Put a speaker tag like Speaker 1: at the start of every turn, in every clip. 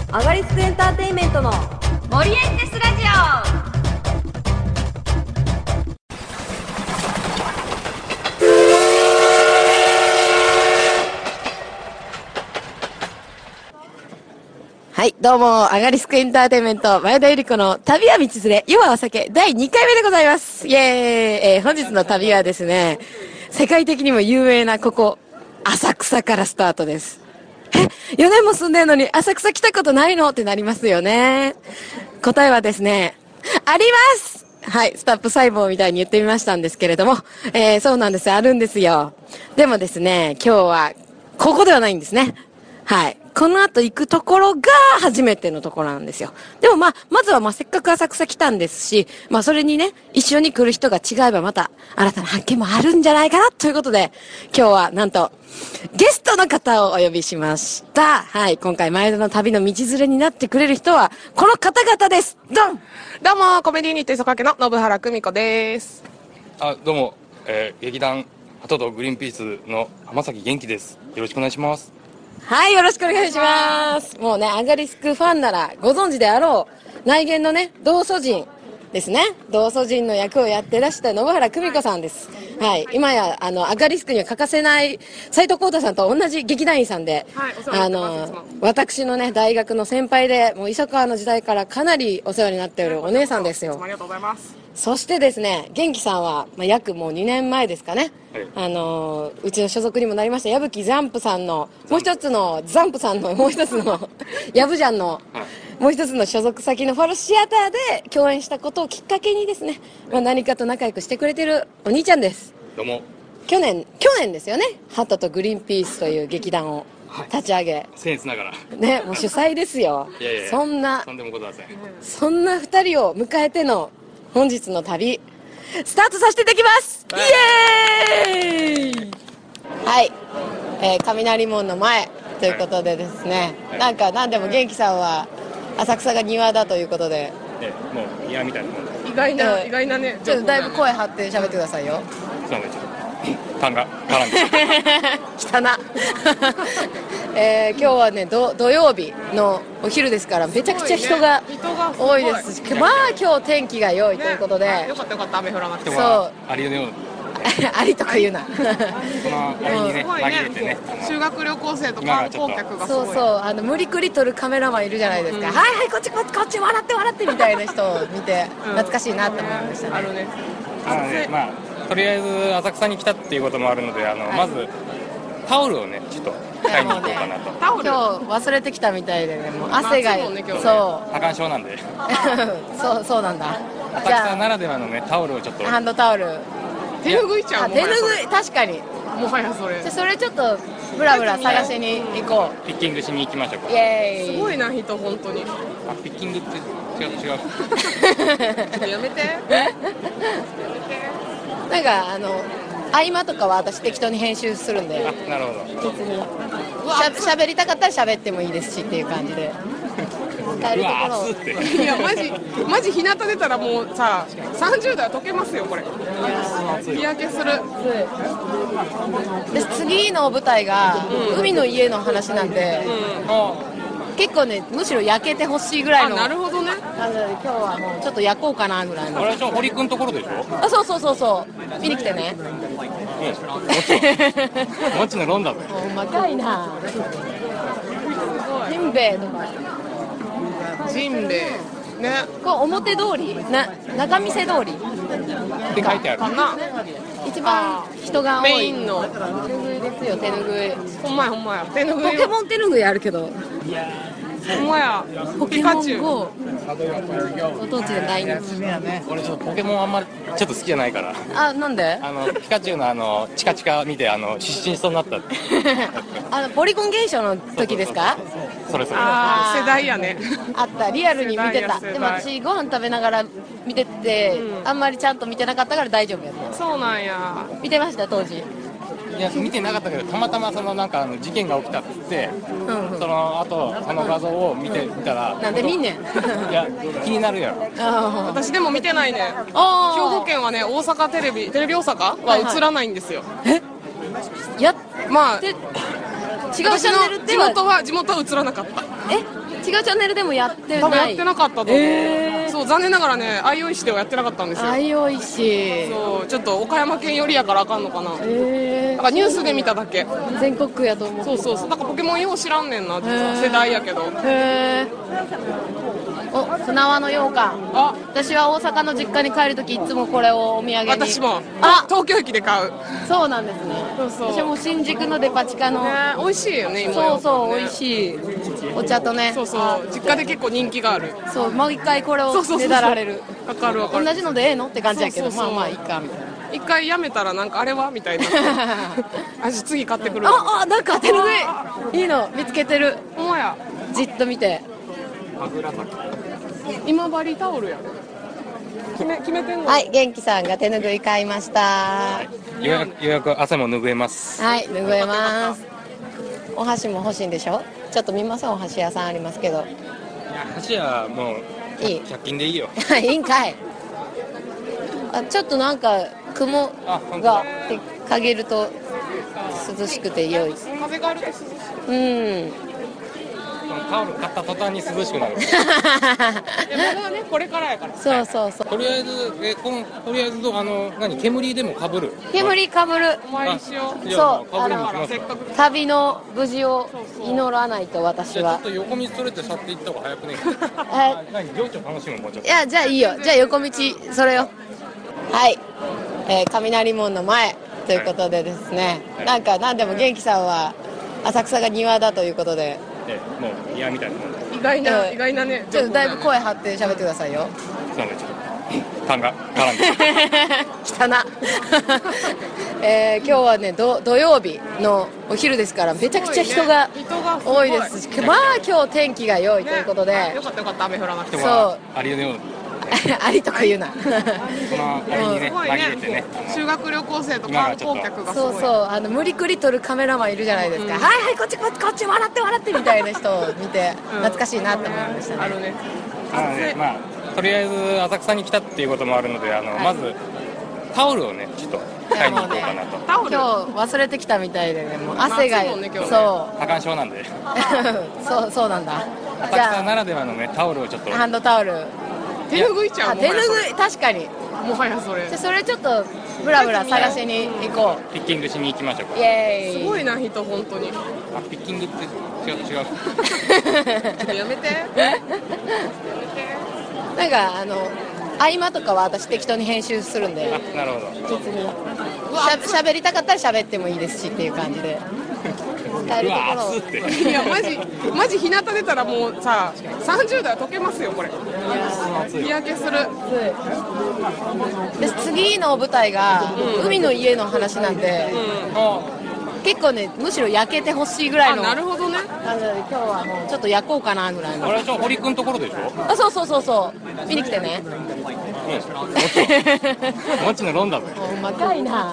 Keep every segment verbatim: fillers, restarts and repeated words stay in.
Speaker 1: アガリスクエンターテインメントの
Speaker 2: 森エンテスラジ
Speaker 3: はい、どうも、アガリスクエンターテインメント、前田ゆり子の旅は道連れ、世はお酒、だいにかいめでございます。イエーイ、えー、本日の旅はですね、世界的にも有名なここ、浅草からスタートです。え、よねんも住んでんのに浅草来たことないのってなりますよね。答えはですね、あります。はい、スタップ細胞みたいに言ってみましたんですけれども、えー、そうなんです、あるんですよ。でもですね、今日は、ここではないんですね。はい。この後行くところが初めてのところなんですよ。でもまあ、まずはまあせっかく浅草来たんですし、まあそれにね、一緒に来る人が違えばまた新たな発見もあるんじゃないかなということで、今日はなんとゲストの方をお呼びしました。はい。今回前田の旅の道連れになってくれる人はこの方々です。ドン！
Speaker 4: どうも、コメディーニット磯掛の信原久美子です。
Speaker 5: あ、どうも、えー、劇団鳩とグリーンピースの浜崎元気です。よろしくお願いします。
Speaker 3: はい、よろしくお願いします。もうね、アガリスクファンならご存知であろう、内言のね、道祖神ですね。道祖神の役をやってらした信原久美子さんです。はい。今や、あの、アガリスクには欠かせない、斉藤浩太さんと同じ劇団員さんで、
Speaker 4: はい、お世話になってます。
Speaker 3: あの、私のね、大学の先輩で、もう磯川の時代からかなりお世話になっているお姉さんですよ。
Speaker 4: ありがとうございます。
Speaker 3: そしてですね、元気さんは、まあ、約もうにねんまえですかね、
Speaker 5: はい、
Speaker 3: あのうちの所属にもなりました矢吹ザンプさんのもう一つのザンプさんのもう一つのヤブジャンの、はい、もう一つの所属先のファルシアターで共演したことをきっかけにですね、まあ、何かと仲良くしてくれてるお兄ちゃんです。
Speaker 5: どうも。
Speaker 3: 去年去年ですよね、ハトとグリーンピースという劇団を立ち上げ、はい、
Speaker 5: 僭越ながら
Speaker 3: ね、もう主催ですよ。
Speaker 5: いやいやいや、
Speaker 3: そんな
Speaker 5: とんでもございません。
Speaker 3: そんな二人を迎えての本日の旅スタートさせていただきます。イエーイ。はい、えー、雷門の前ということでですね、はい、なんか何でも元気さんは浅草が庭だということで、
Speaker 5: ね、もう庭みたいなもん
Speaker 4: 意外な、えー、意外なね、
Speaker 3: ちょっとだいぶ声張って喋ってくださいよ。
Speaker 5: そうね、ちょっと勘が絡んで
Speaker 3: 汚なえー、今日はねど土曜日のお昼ですからめちゃくちゃ人が多いですし、まあ今日天気が良いということで、
Speaker 4: ね、よかったよかった、雨降らなくて。
Speaker 3: そう
Speaker 5: ありのよう
Speaker 3: ありとか言うな
Speaker 5: このあれにね、紛れてね、
Speaker 4: 修学旅行生と観光客がすごい、
Speaker 3: そうそう、あの無理くり撮るカメラマンいるじゃないですか、うん、はいはいこっちこっちこっち笑って笑ってみたいな人を見て懐かしいなって思いましたね、うん、あるね。
Speaker 5: まあね、まあとりあえず浅草に来たっていうこともあるので、あの、はい、まずタオルをねちょっと買いに行こうかなと。
Speaker 3: タオル今日忘れてきたみたいでね、もう汗が、ね、そう
Speaker 5: 多汗症なんで
Speaker 3: そうそうなんだ。
Speaker 5: 浅草ならではのねタオルをちょっと、
Speaker 3: ハンドタオル
Speaker 4: 手ぬぐいちゃう。
Speaker 3: 手ぬぐい、確かに
Speaker 4: もはやそれ
Speaker 3: それちょっとブラブラ探しに行こう。
Speaker 5: ピッキングしに行きましょうか。
Speaker 3: イエーイ。
Speaker 4: すごいな人本当に。
Speaker 5: あ、ピッキングって違う違う
Speaker 4: ちょっとやめてやめて。
Speaker 3: なんかあの合間とかは私適当に編集するんで、
Speaker 5: あ、なるほど。
Speaker 3: 別にしゃべりたかったら喋ってもいいですしっていう感じで使えるところを。
Speaker 4: いやマジマジ日向出たらもうささんじゅうどは溶けますよこれ。日焼けする。
Speaker 3: で次の舞台が、うん、海の家の話なんで、うん、結構ねむしろ焼けてほしいぐらいの。
Speaker 4: あ、なるほどね。
Speaker 3: なので今日はもうちょっと焼こうかなぐらいの。
Speaker 5: あれじゃ堀くんところでしょ。
Speaker 3: あ、そうそうそうそう、見に来てね。
Speaker 5: もちのロンだぜ。
Speaker 3: うまかいな。ジンベエとか。
Speaker 4: ジンベエね。
Speaker 3: こう表通りな仲見世通り
Speaker 5: って書いてある
Speaker 4: かな。
Speaker 3: 一番人が多い
Speaker 4: メインの
Speaker 3: 手ぬぐいですよ。手ぬぐい。
Speaker 4: ほんまやほんまや。手ぬぐい。
Speaker 3: ポケモン手ぬぐいあるけど。
Speaker 4: ほんまや。
Speaker 3: ポケモン ゴー。ご当地で大人気。
Speaker 5: 俺ちょっとポケモンあんまりちょっと好きじゃないから。
Speaker 3: あ、なんで？
Speaker 5: あのピカチュウのあのチカチカ見てあの失神しそうになった。
Speaker 3: あのポリゴン現象の時ですか？
Speaker 5: それそれ。
Speaker 4: ああ世代やね。
Speaker 3: あったリアルに見てた。でも私ご飯食べながら見てて、うん、あんまりちゃんと見てなかったから大丈夫やった。
Speaker 4: そうなんや。
Speaker 3: 見てました当時。
Speaker 5: いや見てなかったけどたまたまそのなんかあの事件が起きたって言って、うんうん、その後その画像を見てみたら
Speaker 3: なんで見んねん
Speaker 5: いや気になるやろ。
Speaker 4: 私でも見てないね。兵庫県はね大阪テレビテレビ大阪は映らないんですよ。
Speaker 3: はいはい、えや
Speaker 4: まあ
Speaker 3: 違うチャンネルって
Speaker 4: 地元は地元は映らなかった。
Speaker 3: え違違うチャンネルでもやってない。
Speaker 4: 多分やってなかったと思う、
Speaker 3: えー、
Speaker 4: そう残念ながらね相生市ではやってなかったんですよ。
Speaker 3: 相生市、
Speaker 4: そうちょっと岡山県寄りやからあかんのかな、
Speaker 3: えー、
Speaker 4: だからニュースで見ただけ。
Speaker 3: 全国区やと思う。
Speaker 4: そうそうそう、なんかポケモンよう知らんねんな実は、世代やけど。
Speaker 3: へー、お、船輪の羊羹。
Speaker 4: あ、
Speaker 3: 私は大阪の実家に帰るときいつもこれをお土産に。
Speaker 4: 私も
Speaker 3: あ、
Speaker 4: 東京駅で買う。
Speaker 3: そうなんですね。
Speaker 4: そうそう、
Speaker 3: 私も新宿のデパ地下の、
Speaker 4: ね、美味しいよね今。
Speaker 3: そうそう、
Speaker 4: ね、
Speaker 3: 美味しいお茶とね。
Speaker 4: そうそう実家で結構人気がある。
Speaker 3: そうもう一回これを
Speaker 4: そうそうそうそう
Speaker 3: ねだられる。
Speaker 4: わかるわかる。
Speaker 3: 同じのでええのって感じやけど、
Speaker 4: そうそうそう
Speaker 3: まあまあいいかみたいな。
Speaker 4: 一回やめたらなんかあれはみたいな私次買ってくるわ。
Speaker 3: ああ、なんか手ぬぐいいいの見つけてる。
Speaker 4: ほんまや、
Speaker 3: じっと見て。
Speaker 4: 今治タオルや決め決めてんの。
Speaker 3: はい、元気さんが手ぬぐい買いました。は
Speaker 5: ようやくようやく汗も拭えます。
Speaker 3: い、拭えます。お箸も欲しいんでしょ。ちょっと見ません、お箸屋さんありますけど。
Speaker 5: いや箸はもう
Speaker 3: いい
Speaker 5: ひゃく均でいいよ。
Speaker 3: いいんかい。あ、ちょっとなんか雲
Speaker 5: あ、本当
Speaker 3: が
Speaker 5: だ。
Speaker 3: かげると涼しくて良い。
Speaker 4: 風があると涼しい。
Speaker 3: うん。
Speaker 5: このタオル買った途端に涼しくなる。
Speaker 4: えまだねこれからやから。
Speaker 3: そうそうそう。
Speaker 5: とりあえずえこのとりあえずあの何煙でもかぶる。
Speaker 3: 煙かぶる。
Speaker 4: お参りしよう。
Speaker 5: じゃ
Speaker 3: そう
Speaker 5: あかぶりに行き
Speaker 4: だから
Speaker 5: ます
Speaker 4: せっかく。
Speaker 3: 旅の無事を祈らないと私は
Speaker 5: じゃあちょっ。と横道それて去っていった方が早くね。
Speaker 3: は
Speaker 5: 何情緒楽しむもうちょっ
Speaker 3: い。いや、じゃあいいよ。じゃあ横道それよ。はい。えー雷門の前ということでですね。
Speaker 5: はい
Speaker 3: なんか何でも元気さんは浅草が庭だということで。
Speaker 5: と。でもう嫌みたいなもんで。
Speaker 4: 意外な、
Speaker 3: うん
Speaker 4: 意外なね。
Speaker 3: ちょっとだいぶ
Speaker 4: 情報
Speaker 3: 声張って喋ってくださいよ。
Speaker 5: すいませんちょっと勘が絡んで。
Speaker 3: 汚な、えー、今日はねど土曜日のお昼ですからめちゃくちゃ人が
Speaker 4: すごいね人がすごい
Speaker 3: 多いですし、まあ今日天気が良いということで、
Speaker 4: ねよかったよかった雨降らなくて。
Speaker 5: 人
Speaker 3: そう
Speaker 5: がありのように
Speaker 3: ありとか言うな
Speaker 5: このあれにね
Speaker 4: すごい
Speaker 5: 紛れてね
Speaker 4: ね。修学旅行生と観光客がすごい。
Speaker 3: そうそう、あの無理くり撮るカメラマンいるじゃないですか、
Speaker 4: うん
Speaker 3: はいはいこっちこっちこっち笑って笑ってみたいな人を見て
Speaker 4: うん
Speaker 3: 懐かしいなって思いましたね、
Speaker 4: あるね。
Speaker 5: なのでまあとりあえず浅草に来たっていうこともあるのであの、
Speaker 3: はい
Speaker 5: まずタオルをねちょっと買いに行こうかなと。
Speaker 4: タオル。
Speaker 3: 今日忘れてきたみたいでねもう汗が、
Speaker 4: 夏いもんね今日ね
Speaker 3: そ
Speaker 5: 多感症なんで
Speaker 3: うそうそうなんだ。じ
Speaker 5: 浅草
Speaker 3: ゃ
Speaker 5: ならではのねタオルをちょっと
Speaker 3: あハンドタオル、
Speaker 4: 手ぬぐいちゃう。
Speaker 3: あ手ぬぐ
Speaker 4: もはや
Speaker 3: い確かに。
Speaker 4: それもはやそれ。
Speaker 3: じゃあそれちょっとブラブラ探しに行こ
Speaker 5: ピッキングしに行きましょう
Speaker 3: う。
Speaker 5: か。
Speaker 3: イエーイ。
Speaker 4: すごいな人本当に。
Speaker 5: あピッキングって違う違う。
Speaker 4: ちょっとやめて。
Speaker 3: なんかあの合間とかは私適当に編集するんで、
Speaker 5: あなるほど。
Speaker 3: 別にしゃべりたかったら喋ってもいいですしっていう感じで伝え
Speaker 5: う
Speaker 3: るところを。
Speaker 5: わ熱って。
Speaker 4: いやマジマジ日向出たらもうささんじゅうだいは溶けますよこれ。日焼けする。
Speaker 3: で次の舞台が
Speaker 4: うん
Speaker 3: 海の家の話なんで、
Speaker 4: うん。
Speaker 3: 結構ねむしろ焼けてほしいぐらい
Speaker 4: あ
Speaker 3: の
Speaker 4: なるほどね。
Speaker 3: なので今日はもうちょっと焼こうかなぐらいの。
Speaker 5: あれでしょ堀くんところでしょ。
Speaker 3: あそうそうそうそう見に来てね。
Speaker 5: うん。もちのロンだぜ。
Speaker 3: ほんまかいな。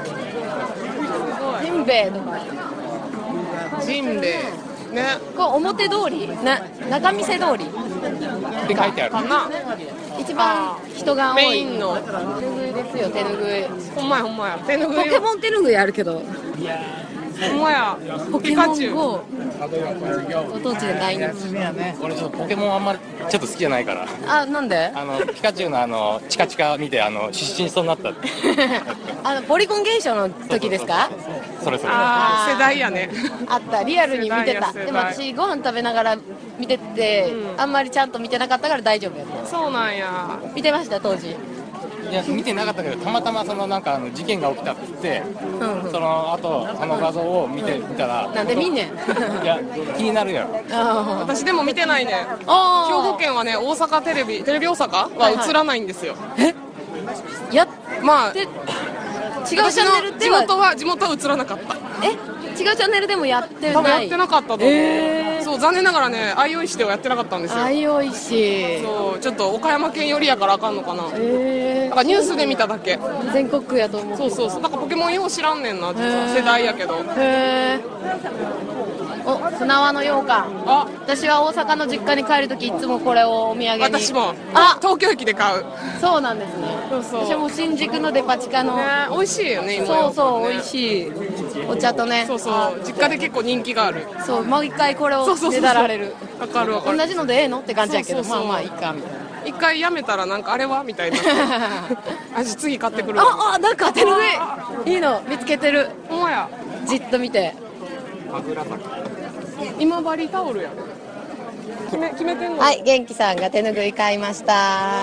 Speaker 3: ジンベエとか
Speaker 4: ジンベエね。
Speaker 3: こう表通りな中見世通り
Speaker 5: って書いてある。
Speaker 4: かな。
Speaker 3: 一番人が多い
Speaker 4: メインの。
Speaker 3: 手ぬぐいですよ手ぬぐい。
Speaker 4: ほんまやほんまや。手ぬぐい。
Speaker 3: ポケモン手ぬぐいあるけど
Speaker 4: ほんまや。
Speaker 3: ポケモン
Speaker 4: ピカチュウ。
Speaker 3: GO ご当地で大人気。
Speaker 5: 俺ちょっとポケモンあんまりちょっと好きじゃないから。
Speaker 3: あなんで
Speaker 5: あのピカチュウのあのチカチカ見てあの失神しそうになった。
Speaker 3: あのポリゴン現象の時ですか。
Speaker 5: それそれ。
Speaker 4: ああ世代やね。
Speaker 3: あったリアルに見てた。
Speaker 4: 世代や
Speaker 3: でも私ご飯食べながら見てて、
Speaker 4: うん
Speaker 3: あんまりちゃんと見てなかったから大丈夫やった。
Speaker 4: そうなんや。
Speaker 3: 見てました当時。
Speaker 5: いや見てなかったけどたまたまそのなんかあの事件が起きたって言って、
Speaker 3: うんうん
Speaker 5: その後その画像を見てみたら。
Speaker 3: なんで見んねん。
Speaker 5: いや気になるやろ。
Speaker 3: あ
Speaker 4: 私でも見てないね。
Speaker 3: あ
Speaker 4: 兵庫県はね大阪テレビテレビ大阪は映らないんですよ。
Speaker 3: やっ
Speaker 4: まあ
Speaker 3: て違うチ
Speaker 4: 私
Speaker 3: ャンネル
Speaker 4: の地
Speaker 3: では
Speaker 4: 元は地元は映らなかった。
Speaker 3: え違うチャンネルでもやってない。
Speaker 4: 多分やってなかったと思う。
Speaker 3: えー
Speaker 4: そう残念ながらね相生市ではやってなかったんですよ。
Speaker 3: 相生市。
Speaker 4: そうちょっと岡山県寄りやからあかんのかな。だ
Speaker 3: え
Speaker 4: からニュースで見ただけ。
Speaker 3: ー、全国区やと思う。
Speaker 4: そうそうそう。なんかポケモンよう知らんねんな実は
Speaker 3: へー
Speaker 4: 世代やけど。
Speaker 3: へー。お船輪の羊羹。
Speaker 4: あ
Speaker 3: 私は大阪の実家に帰るときいつもこれをお土産に。
Speaker 4: 私も
Speaker 3: あ
Speaker 4: 東京駅で買う。ね
Speaker 3: そうなんですね。
Speaker 4: そうそう
Speaker 3: 私も新宿のデパ地下の。
Speaker 4: 美味しいよね今。
Speaker 3: そうそう美
Speaker 4: しい。
Speaker 3: 味しい。 お茶とね。
Speaker 4: そうそう実家で結構人気がある。
Speaker 3: そうもう一回これを
Speaker 4: そうそうそうそう
Speaker 3: ねだられる。
Speaker 4: わかるわかる。
Speaker 3: 同じのでええのって感じやけど、
Speaker 4: そうそうそう
Speaker 3: まあまあいいかみたいな。
Speaker 4: 一回やめたらなんかあれはみたいな味次買ってくるわ。
Speaker 3: ああなんか手ぬぐいいいの見つけてる。
Speaker 4: ほんまや。
Speaker 3: じっと見て。
Speaker 4: 今治タオルやね。決め決めてんの。
Speaker 3: はい、元気さんが手ぬぐい買いました。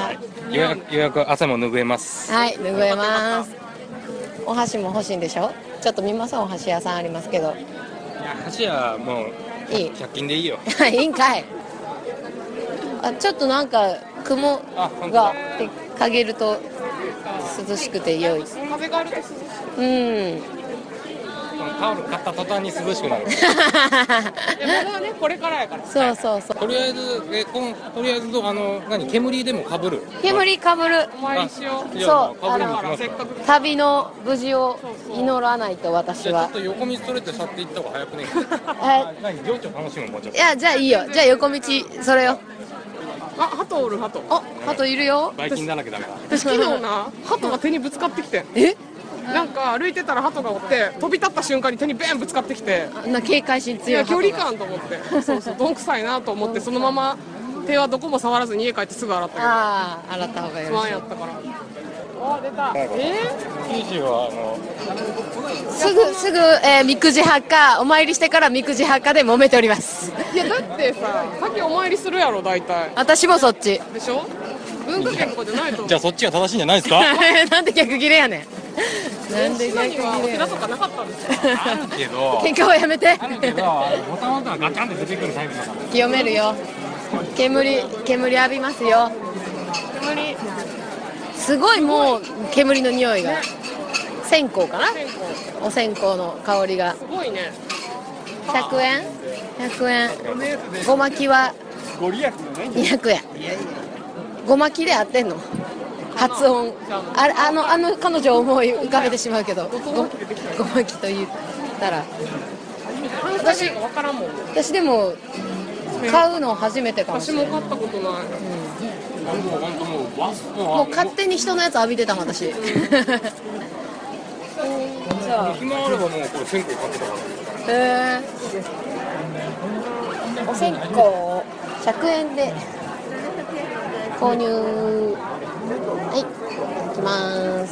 Speaker 5: 予約予約朝も拭えます
Speaker 3: はい、拭えます。お箸も欲しいんでしょ。ちょっと見ません、お箸屋さんありますけど。
Speaker 5: いや箸はもう
Speaker 3: いい。
Speaker 5: ひゃく均でいいよ
Speaker 3: いいんかい。あ、ちょっとなんか雲
Speaker 5: あ本当
Speaker 3: が
Speaker 5: だ
Speaker 3: 陰ると涼しくて良い。
Speaker 4: 風があると涼しい。
Speaker 3: うん。
Speaker 5: このタオル買った途端に涼しくなる
Speaker 4: いやまだねこれからやから。
Speaker 3: そうそうそう。
Speaker 5: とりあえずえこんとりあえずあの何煙でもかぶる
Speaker 3: 煙かぶる。
Speaker 4: お参りしよう。
Speaker 5: じゃ
Speaker 3: そう
Speaker 5: あかぶりに行き
Speaker 4: あの
Speaker 5: ますか
Speaker 4: せっかく。
Speaker 3: 旅の無事を祈らないと私は
Speaker 5: じゃあちょっ。と横道それて去っていった方が早くね
Speaker 3: は
Speaker 5: 何情緒楽しむもうちょっ
Speaker 3: い。いや、じゃあいいよ。じゃあ横道それよ。
Speaker 4: あ鳩おる鳩。
Speaker 3: あ、鳩いるよ
Speaker 5: と。バイキンだらけだから
Speaker 4: 私昨日な鳩が手にぶつかってきて。
Speaker 3: え？
Speaker 4: なんか歩いてたら鳩がおって飛び立った瞬間に手にベーンぶつかってきて。
Speaker 3: あんな警戒心
Speaker 4: い
Speaker 3: 強い鳩が。
Speaker 4: や距離感と思ってそうそうどんくさいなと思ってそのまま手はどこも触らずに家帰ってすぐ洗ったけど
Speaker 3: ああ、洗った方がよ
Speaker 4: 不
Speaker 3: ろしい。
Speaker 4: 安やったから。あ出た。え
Speaker 5: 九州はあの
Speaker 3: すぐすぐ、えー、みくじ派かお参りしてからみくじ派かで揉めております。
Speaker 4: ー、いやだってさ先お参りするやろ大体
Speaker 3: 私もそっち。
Speaker 4: でしょ。文化圏とかじゃないと思う。
Speaker 5: じゃあそっちが正しいんじゃないですか
Speaker 3: なんで逆切れやねん。なんで
Speaker 4: 滋賀に
Speaker 3: 逆切れやねん。
Speaker 4: はお寺とかなかったんですか。
Speaker 5: あるけど
Speaker 3: 喧嘩はやめて。
Speaker 5: あるけどあのボタン押したらガチャンって出てくるタイプだから
Speaker 3: 清めるよ。煙煙浴びますよ。
Speaker 4: 煙
Speaker 3: すごいもう煙の匂いが。線香かな。
Speaker 4: 線香
Speaker 3: お線香の香りが。
Speaker 4: すごいね。
Speaker 3: ひゃくえんひゃくえん。ごまきは
Speaker 5: ご利益のね
Speaker 3: にひゃくえん。ごまきで合ってんの。発音あれあのあの彼女を思い浮かべてしまうけど、ごごまきと言ったら
Speaker 4: 関西弁が分からんもん。
Speaker 3: 私でも買うの初めてかもし
Speaker 4: 私
Speaker 3: れない。
Speaker 4: も買ったことない。
Speaker 5: もう本当もうワスプ
Speaker 3: もう勝手に人のやつ浴びてたもん私。じゃあ
Speaker 5: 暇あればもうこれ線香買ってたから
Speaker 3: へえ。お線香をひゃくえんで購入。はい、いきます。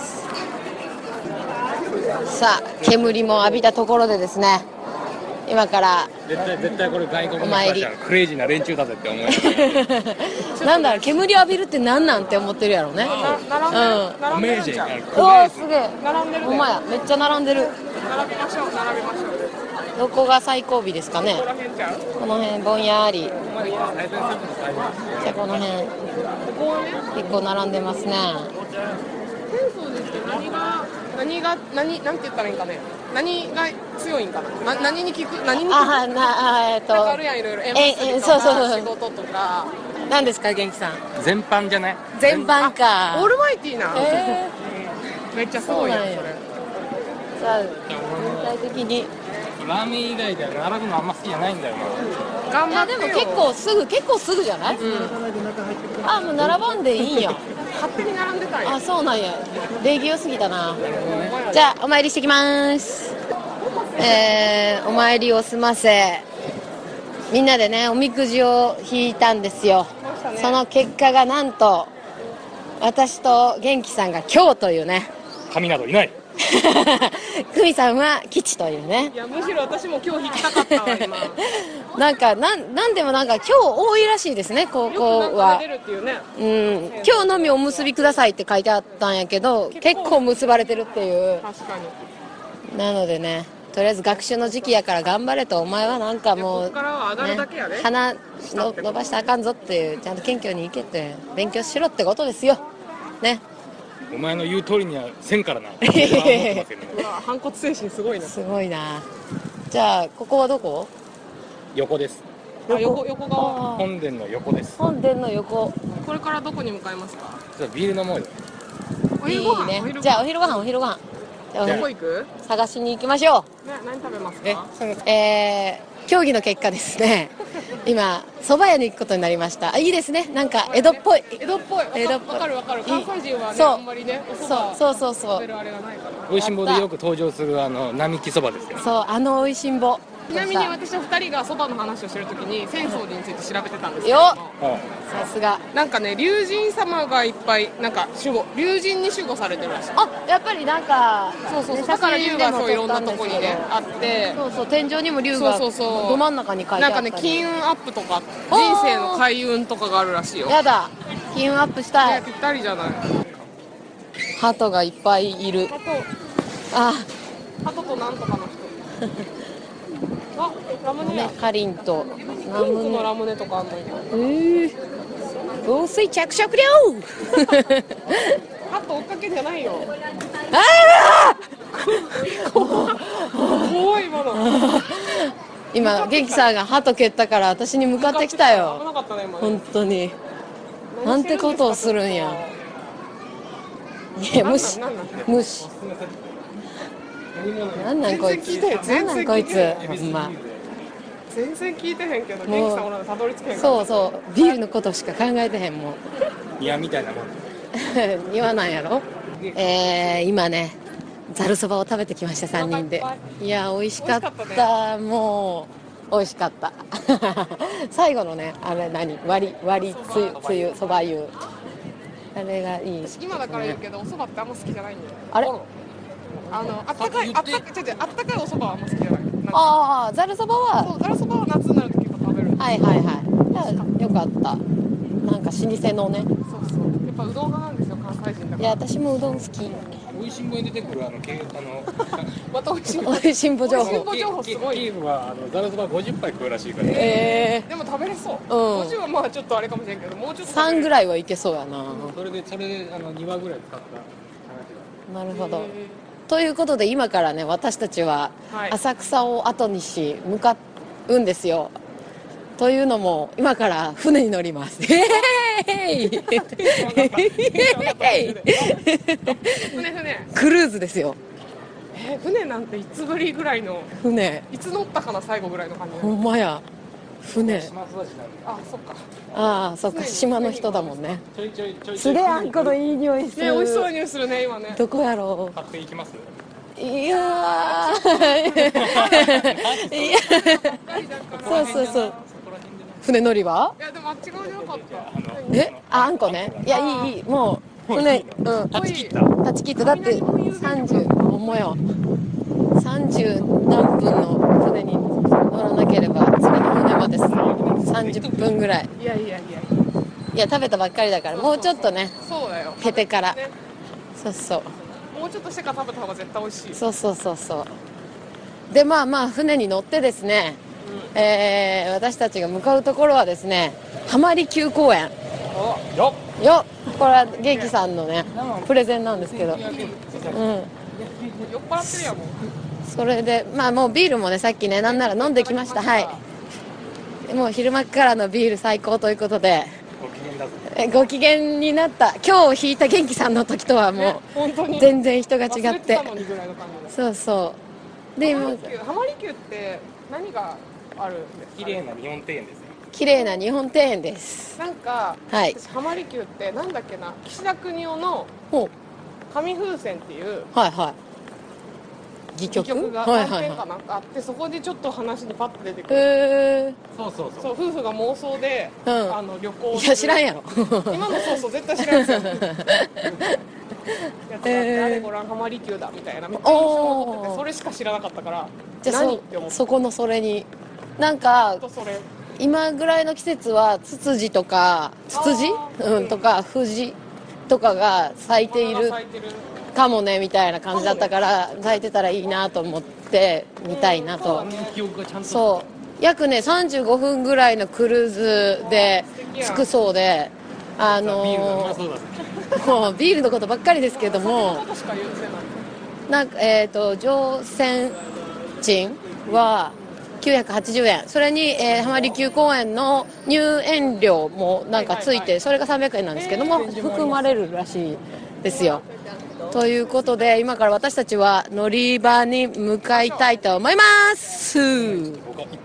Speaker 3: さあ煙も浴びたところでですね、今から
Speaker 5: 絶対絶対これ外国の
Speaker 3: お参り
Speaker 5: 人たちはクレイジーな連中だぜって思うよ
Speaker 3: なんだろう、煙浴びるってなんなんって思ってるやろうね。
Speaker 4: な並んでる、
Speaker 3: うん
Speaker 4: 並んでるんじゃん。
Speaker 5: アメージン
Speaker 3: おーすげえ。
Speaker 4: 並んでるね。
Speaker 3: ほんまや、めっちゃ並んでる。
Speaker 4: 並びましょう並びましょう。
Speaker 3: どこが最後尾ですかね。
Speaker 4: ここら辺ちゃう。
Speaker 3: この辺ぼんやり。じ
Speaker 5: 最前線の最後
Speaker 3: ゃあこの辺
Speaker 4: ここはね。
Speaker 3: 結構並んでますね。
Speaker 4: 浅草寺って何が何が何なんて言ったらいいんかね。何が強いんかな。な何に聞く何に聞く。
Speaker 3: あなあえっと
Speaker 4: なんかあるやんいろいろ。
Speaker 3: え
Speaker 4: 縁
Speaker 3: え
Speaker 4: 結びとか
Speaker 3: そうそうそう
Speaker 4: 仕事とか。
Speaker 3: 何ですか元気さん。
Speaker 5: 全般じゃない
Speaker 3: 全般か。
Speaker 4: オールマイティーな。
Speaker 3: え
Speaker 4: めっちゃすごいやんそれ。
Speaker 3: ー、じゃあ全体的に。
Speaker 5: ラーメン以外では並ぶのあんま好きじゃないんだよな
Speaker 3: い
Speaker 4: 頑張ってよ。
Speaker 3: やでも結構すぐ結構すぐじゃない？あもう並ばんでいいんや。
Speaker 4: 勝手に並んでたんや。
Speaker 3: あそうなんや。礼儀良すぎたな。じゃあお参りしてきます。えー、お参りを済ませみんなでねおみくじを引いたんですよ。その結果がなんと私と元気さんが今日というね。
Speaker 5: 神などいない
Speaker 3: 久美さんは吉というね。
Speaker 4: いやむしろ私も今日引きたかったわ今。よ
Speaker 3: なんかなんなんでもなんか今日多いらしいですね高
Speaker 4: く
Speaker 3: 校
Speaker 4: なんか
Speaker 3: は
Speaker 4: 出。るっていうね。
Speaker 3: うん、今日のみお結びくださいって書いてあったんやけど結構結ばれてるっていう。
Speaker 4: 確かに。
Speaker 3: なのでねとりあえず学習の時期やから頑張れとお前はなんかもう、
Speaker 4: こっからは上がるだけやで。
Speaker 3: ね、鼻の伸ばしたらあかんぞっていうちゃんと謙虚にいけて勉強しろってことですよね。
Speaker 5: お前の言う通りにはせんからな僕は思ってますけどね
Speaker 4: うわ反骨精神すごいな。
Speaker 3: すごいな。じゃあここはどこ？
Speaker 5: 横です
Speaker 4: あ横横側。
Speaker 3: あー
Speaker 5: 本殿の横です
Speaker 3: 本殿の横。
Speaker 4: これからどこに向かいますか。
Speaker 5: ちょっとビール飲もうよ
Speaker 3: いい
Speaker 4: お昼ご飯。お
Speaker 3: ね
Speaker 4: 昼。
Speaker 3: じゃあお昼ご飯お昼ご飯じゃあお
Speaker 4: ど
Speaker 3: 昼
Speaker 4: こ行く？
Speaker 3: 探しに行きましょ
Speaker 4: ね何食べます
Speaker 3: う。
Speaker 4: か。
Speaker 3: えー、競技の結果ですね今蕎麦屋に行くことになりました。あ、いいですね。なんか江戸っぽい。
Speaker 4: 江戸っぽい。
Speaker 3: 江戸っぽい。
Speaker 4: わかるわかる。関西人はね、
Speaker 3: そう
Speaker 4: あんまりね、お蕎麦
Speaker 3: そうそうそうそう。
Speaker 4: 食べるあれがないから。
Speaker 5: 美味しんぼでよく登場するあの並木そばですよ。
Speaker 3: そう、あの美味しんぼ。
Speaker 4: ちなみに私はふたりがそばの話をしてるときに浅草寺について調べてたんですけ
Speaker 3: よ
Speaker 4: ども、
Speaker 3: さすが。
Speaker 4: なんかね、龍神様がいっぱいなんか守護、龍神に守護されてるらしい。
Speaker 3: あ、やっぱりなんか、
Speaker 4: そうそうそう。
Speaker 3: ね
Speaker 4: だから龍が
Speaker 3: 写真でも
Speaker 4: そういろんなと
Speaker 3: 撮ったんですけど
Speaker 4: こにねあって、
Speaker 3: そうそう、天井にも龍が
Speaker 4: そうそうそう
Speaker 3: ど真ん中に書いてあったり。
Speaker 4: なんかね、金運アップとか人生の開運とかがあるらしいよ。
Speaker 3: やだ、金運アップしたい。
Speaker 4: ね、ぴったりじゃない。
Speaker 3: 鳩がいっぱいいる。
Speaker 4: ハト、
Speaker 3: あ、
Speaker 4: ハトとなんとかの人。あ、ラムネ
Speaker 3: ね
Speaker 4: や。、
Speaker 3: かりんと
Speaker 4: ピ
Speaker 3: ラムネ。
Speaker 4: ンクのラムネとかあんのよ。
Speaker 3: えー、防水着色料
Speaker 4: ハト追っかけじゃないよ。
Speaker 3: あ
Speaker 4: 怖い今の。
Speaker 3: ー今元気さんが鳩蹴ったから私に向かってきた
Speaker 4: 危
Speaker 3: よ。
Speaker 4: なかったね今ね。
Speaker 3: 本当になんてことをするんや。いや、虫
Speaker 4: なんなんなん
Speaker 3: 虫なんなんこいつ、なんなんこいつ、ほんま。
Speaker 4: 全然聞いてへんけど、
Speaker 3: もう
Speaker 4: 元気さんおらんのたどり着けへんから。
Speaker 3: そうそう、ビールのことしか考えてへんもん。
Speaker 5: いやみたいなもん。
Speaker 3: 言わないやろ。えー、今ねざるそばを食べてきましたさんにんで。いや美味しかった。
Speaker 4: 美味しか
Speaker 3: もう美味しかった最後のね、あれ何、割り割りつゆつゆそば湯、あれがいい、
Speaker 4: 今だから言うけど、お蕎麦ってあんま好きじゃないんだよ。
Speaker 3: あれ
Speaker 4: あの、あったかい、あったかい、違う違う、あったかいお蕎麦はあんま好きじゃない。なんか
Speaker 3: ああ、ざるそばは
Speaker 4: そう、ざるそばは夏になると結構食べる。
Speaker 3: はいはいはい、いやよかった。なんか老舗のね、
Speaker 4: そうそう。やっぱうどん派なんですよ、関西人だから。
Speaker 3: いや私もうどん好き。
Speaker 5: 美味しんぼに出てくるあのけあの
Speaker 4: また美味しい。
Speaker 3: おいしんぼ情報。
Speaker 4: 美味しんぼ情報すごい。
Speaker 5: キーブはあのザルそばごじゅっぱい食うらしいから。
Speaker 3: え
Speaker 4: でも食べれそう。
Speaker 3: うん
Speaker 4: ごじゅうはまあちょっとあれかもしれんけど、もうちょっ
Speaker 3: ー、
Speaker 4: と。
Speaker 3: さんぐ
Speaker 4: い。
Speaker 3: らいはいけそうやな。
Speaker 5: それでそれであのにわぐらい使った話が。
Speaker 3: なるほど。ということで今からね私たちは
Speaker 4: はい
Speaker 3: 浅草を後にし向かうんですよ。というのも今から船に乗ります。へーい
Speaker 4: 船船。
Speaker 3: クルーズですよ。
Speaker 4: えー、船なんていつぶりぐらいの、
Speaker 3: 船、
Speaker 4: いつ乗ったかな最後ぐらいの感じ。
Speaker 3: ほんまや。船、
Speaker 5: 島育ちなんで。
Speaker 4: あ、そっか。
Speaker 3: ああそっか、島の人だもんね。
Speaker 5: ちょいちょいちょいちょい。
Speaker 3: すげえあんこのいい匂いす
Speaker 4: ね、
Speaker 3: る。
Speaker 4: 美味しそうな匂いするね今ね。
Speaker 3: どこやろ
Speaker 5: 買っていきます。
Speaker 3: う。いやーいやそうそうそう。船乗り場？
Speaker 4: いやでもあっち側じゃなかった。
Speaker 3: え、あ、あんこね。いや、いい、いい、もう、船、うん。
Speaker 5: 断ち切った。
Speaker 3: 断ち切った。だって、さんじゅう、ほんまよ。さんじゅう何分の船に乗らなければ、次の船までさんじゅっぷんぐらい。
Speaker 4: いやいやいや。
Speaker 3: いや、食べたばっかりだから、もうちょっとね、
Speaker 4: そうだよ。
Speaker 3: 経てから。
Speaker 4: ね、
Speaker 3: そうそう。
Speaker 4: もうちょっとしてから食べた方が絶対美味しい。
Speaker 3: そうそうそうそう。で、まあまあ、船に乗ってですね、えー、私たちが向かうところはですね、浜離宮公園。
Speaker 5: よ
Speaker 3: よっ、これは元気さんのね、プレゼンなんですけど。うん。
Speaker 4: 酔っ払ってるやんもう。
Speaker 3: それで、まあもうビールもね、さっきね、なんなら飲んできました。はい。もう昼間からのビール最高ということで、
Speaker 5: ご機嫌だぞ。
Speaker 3: えご機嫌になった。今日引いた元気さんの時とはも
Speaker 4: ね本当
Speaker 3: う、
Speaker 4: に
Speaker 3: 全然人が違
Speaker 4: 忘れ
Speaker 3: ってて
Speaker 4: た。のにぐらいの感じだ。
Speaker 3: そうそう。で、今、
Speaker 4: 浜離宮浜離宮って何があるんですか？
Speaker 5: 綺麗な日本庭園ですね。
Speaker 3: 綺麗な日本庭園です。
Speaker 4: なんか、
Speaker 3: はい
Speaker 4: 私浜離宮ってなんだっけな、岸田國男の
Speaker 3: ほう。
Speaker 4: 紙風船っていう
Speaker 3: はいはい。戯曲
Speaker 4: 戯曲が
Speaker 3: はい
Speaker 4: 何編か
Speaker 3: はいは
Speaker 4: なんかあって、そこでちょっと話にパッと出てく
Speaker 3: い。
Speaker 4: る。
Speaker 3: へ
Speaker 5: そうそう
Speaker 4: そう、夫婦が妄想で、
Speaker 3: うん
Speaker 4: あの旅行を
Speaker 3: ー。い
Speaker 4: する
Speaker 3: や、知らんやろ。
Speaker 4: 今のそうそう絶対知らんやつやつがあって、あれご覧浜離宮だみたいなめっちゃ印象に残ってて、それしか知らなかったから
Speaker 3: じゃあ
Speaker 4: 何って思って、
Speaker 3: そそこのそれに。なんか
Speaker 4: とそれ
Speaker 3: 今ぐらいの季節はツツジとかツツジ
Speaker 4: あー
Speaker 3: うんとか藤とかが咲いてい
Speaker 4: 花
Speaker 3: る
Speaker 4: が咲いてる。
Speaker 3: かもねみたいな感じだったから咲いてたらいいなと思って見たいなと。
Speaker 5: 記憶がちゃんと。
Speaker 3: そう約ねさんじゅうごふんぐらいのクルーズで着くそうで、あ
Speaker 5: ビールがうま
Speaker 3: の
Speaker 5: そうだね。
Speaker 3: ーもうビールのことばっかりですけども、
Speaker 4: ことしか言うせない。
Speaker 3: なんかえっ、と乗船賃はきゅうひゃくはちじゅうえん、それに、えー、浜離宮公園の入園料もなんかついて、それがさんびゃくえんなんですけども含まれるらしいですよ。ということで今から私たちは乗り場に向かいたいと思います。